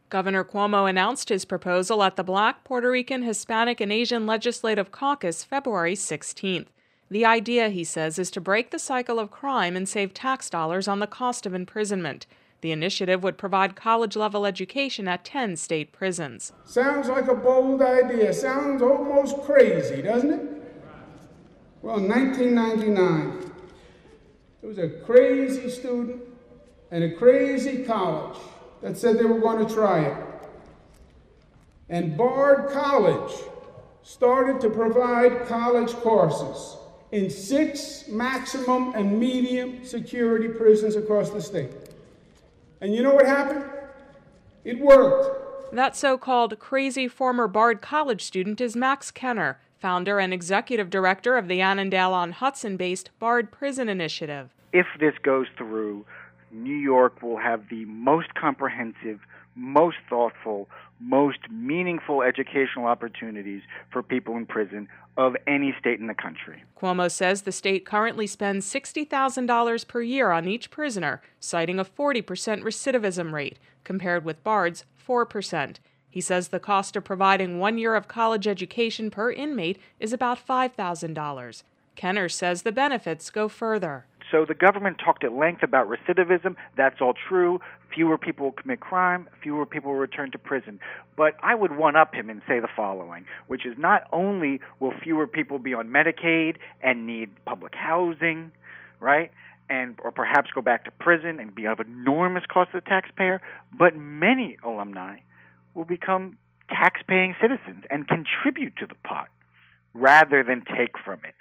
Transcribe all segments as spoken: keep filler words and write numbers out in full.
Governor Cuomo announced his proposal at the Black, Puerto Rican, Hispanic, and Asian Legislative Caucus February sixteenth. The idea, he says, is to break the cycle of crime and save tax dollars on the cost of imprisonment. The initiative would provide college-level education at ten state prisons. Sounds like a bold idea. Sounds almost crazy, doesn't it? Well, in nineteen ninety-nine, there was a crazy student and a crazy college that said they were going to try it. And Bard College started to provide college courses in six maximum and medium security prisons across the state. And you know what happened? It worked. That so-called crazy former Bard College student is Max Kenner, founder and executive director of the Annandale-on-Hudson-based Bard Prison Initiative. If this goes through, New York will have the most comprehensive, most thoughtful, most meaningful educational opportunities for people in prison of any state in the country. Cuomo says the state currently spends sixty thousand dollars per year on each prisoner, citing a forty percent recidivism rate, compared with Bard's four percent. He says the cost of providing one year of college education per inmate is about five thousand dollars. Kenner says the benefits go further. So the government talked at length about recidivism. That's all true. Fewer people will commit crime. Fewer people will return to prison. But I would one-up him and say the following, which is not only will fewer people be on Medicaid and need public housing, right, and or perhaps go back to prison and be of enormous cost to the taxpayer, but many alumni will become tax-paying citizens and contribute to the pot rather than take from it.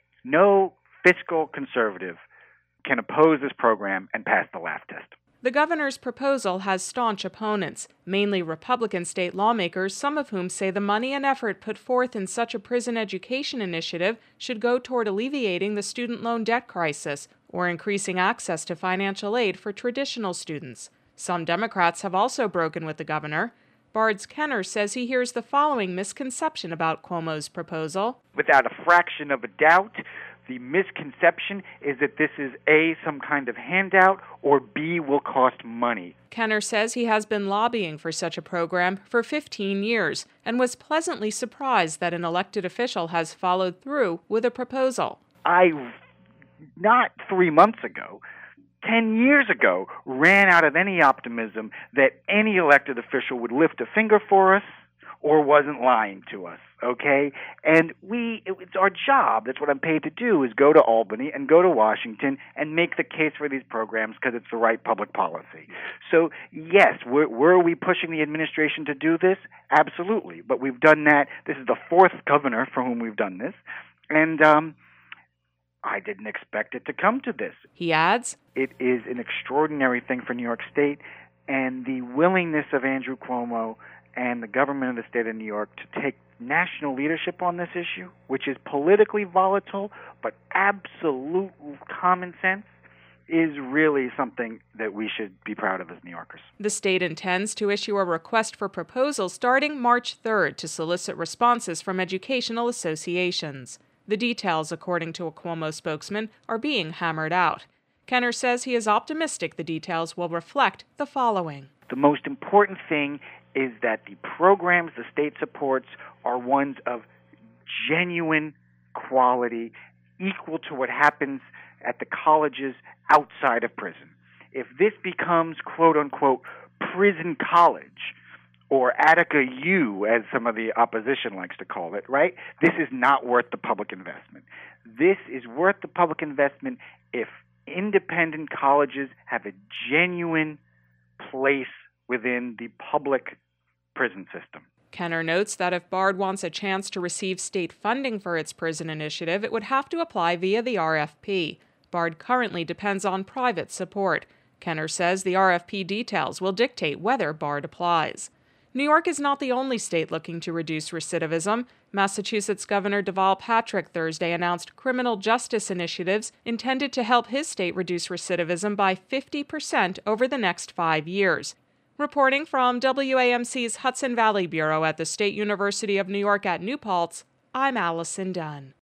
No fiscal conservative can oppose this program and pass the laugh test. The governor's proposal has staunch opponents, mainly Republican state lawmakers, some of whom say the money and effort put forth in such a prison education initiative should go toward alleviating the student loan debt crisis or increasing access to financial aid for traditional students. Some Democrats have also broken with the governor. Bard's Kenner says he hears the following misconception about Cuomo's proposal. Without a fraction of a doubt, the misconception is that this is A, some kind of handout, or B, will cost money. Kenner says he has been lobbying for such a program for fifteen years and was pleasantly surprised that an elected official has followed through with a proposal. I, not three months ago, ten years ago, ran out of any optimism that any elected official would lift a finger for us or wasn't lying to us, okay? And we, it, it's our job, that's what I'm paid to do, is go to Albany and go to Washington and make the case for these programs because it's the right public policy. So, yes, were, were we pushing the administration to do this? Absolutely. But we've done that. This is the fourth governor for whom we've done this. And um, I didn't expect it to come to this. He adds, it is an extraordinary thing for New York State, and the willingness of Andrew Cuomo and the government of the state of New York to take national leadership on this issue, which is politically volatile but absolute common sense, is really something that we should be proud of as New Yorkers. The state intends to issue a request for proposals starting March third to solicit responses from educational associations. The details, according to a Cuomo spokesman, are being hammered out. Kenner says he is optimistic the details will reflect the following. The most important thing is that the programs the state supports are ones of genuine quality, equal to what happens at the colleges outside of prison. If this becomes, quote-unquote, prison college, or Attica U, as some of the opposition likes to call it, right? This is not worth the public investment. This is worth the public investment if independent colleges have a genuine place within the public prison system. Kenner notes that if Bard wants a chance to receive state funding for its prison initiative, it would have to apply via the R F P. Bard currently depends on private support. Kenner says the R F P details will dictate whether Bard applies. New York is not the only state looking to reduce recidivism. Massachusetts Governor Deval Patrick Thursday announced criminal justice initiatives intended to help his state reduce recidivism by fifty percent over the next five years. Reporting from W A M C's Hudson Valley Bureau at the State University of New York at New Paltz, I'm Allison Dunn.